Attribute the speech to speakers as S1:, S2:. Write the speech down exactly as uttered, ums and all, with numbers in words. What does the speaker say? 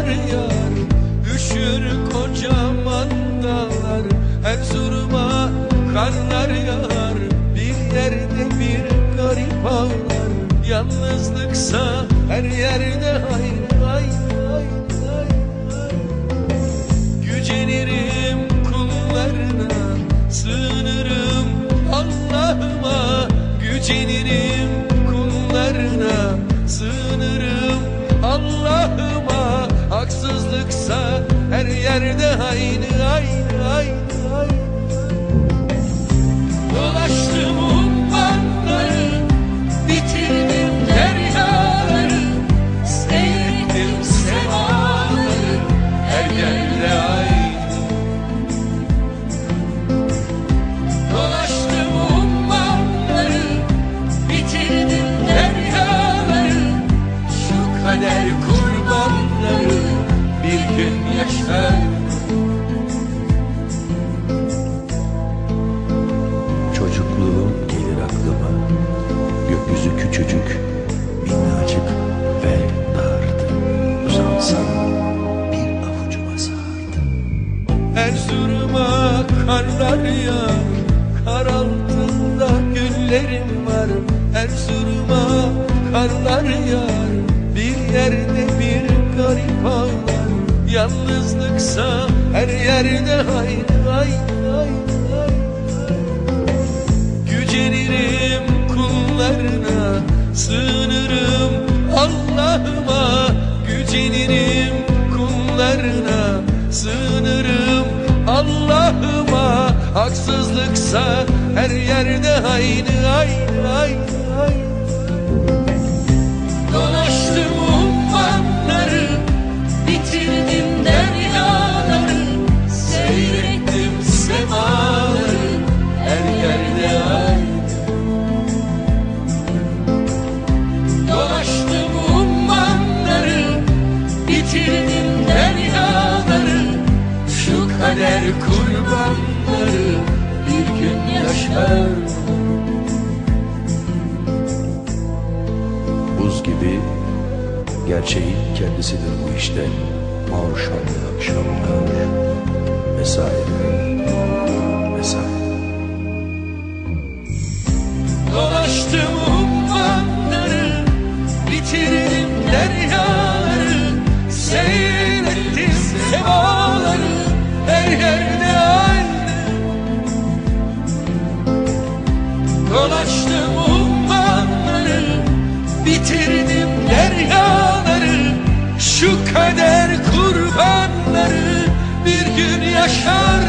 S1: karlar yağar, üşür kocaman dağlar. Erzurum'a karlar yağar, bir yerde bir garip ağlar. Yalnızlıksa her yerde hayır, hayır, hayır, hayır. Gücenirim kullarına, sığınırım Allah'ıma. Gücenirim kullarına, sığınırım Allah'ıma. Haksızlıksa her yerde aynı, aynı, aynı, aynı. Dolaştım ummanları, bitirdim deryaları, seyrettim semaları, her yerde aynı. Dolaştım ummanları, bitirdim deryaları, şu kader kurbanları bir gün yaşar.
S2: Çocukluğum gelir aklıma, gökyüzü küçücük, minnacık ve dardı. Uzansam bir avucuma sığardı.
S1: Erzurum'a karlar yağar, kar altında güllerim var. Erzurum'a karlar yağar, bir yerde bir garip ağlar. Yalnızlıksa her yerde aynı, aynı, aynı, aynı. Gücenirim kullarına, sığınırım Allah'ıma. Gücenirim kullarına, sığınırım Allah'ıma. Haksızlıksa her yerde aynı, aynı, aynı, aynı. Dolaştım ummanları, bitirdim deryaları, seyrettim semaları, her yerde aynı. Dolaştım ummanları, bitirdim deryaları, şu kader kurbanları bir gün yaşar.
S2: Buz gibi gerçeğin kendisidir bu işte. Mağrur şanlı akşamlar vesaire vesaire.
S1: Dolaştım ummanları, bitirdim deryaları, seyrettim semaları, her yerde aynı. Dolaştım ummanları, bitirdim deryaları, şu kader kurbanları bir gün yaşar.